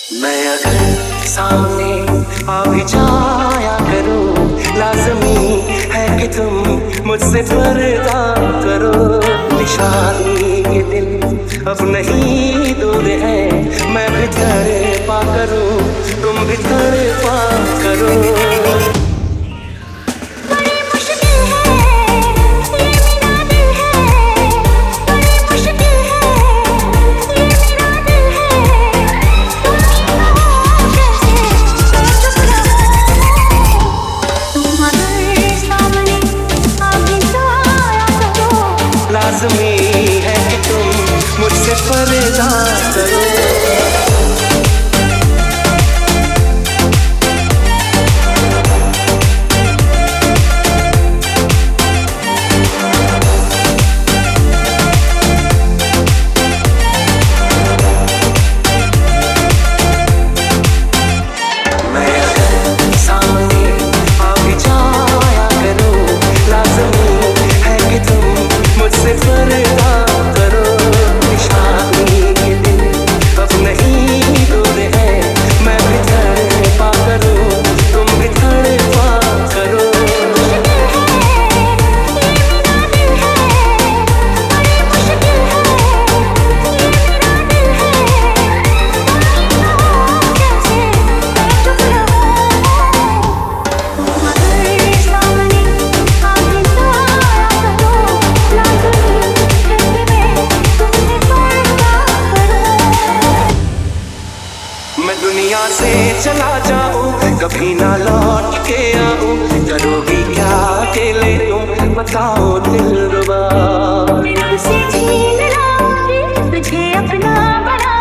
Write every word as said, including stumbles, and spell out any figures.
मैं अगर सामने आ भी जाया करूं, लाज़मी है कि तुम मुझसे पर्दा करो। निशानी ये दिल अब नहीं दूर है, मैं भी तड़पा करूं, तुम भी तड़पा करो। लाज़मी है कि तुम मुझसे पर्दा करो। मैं दुनिया से चला जाऊं, कभी ना लौट के आऊं, करोगी क्या अकेले तुम, बताओ दिलरुबा। दिल से छीन लाऊंगी, तुझे अपना बना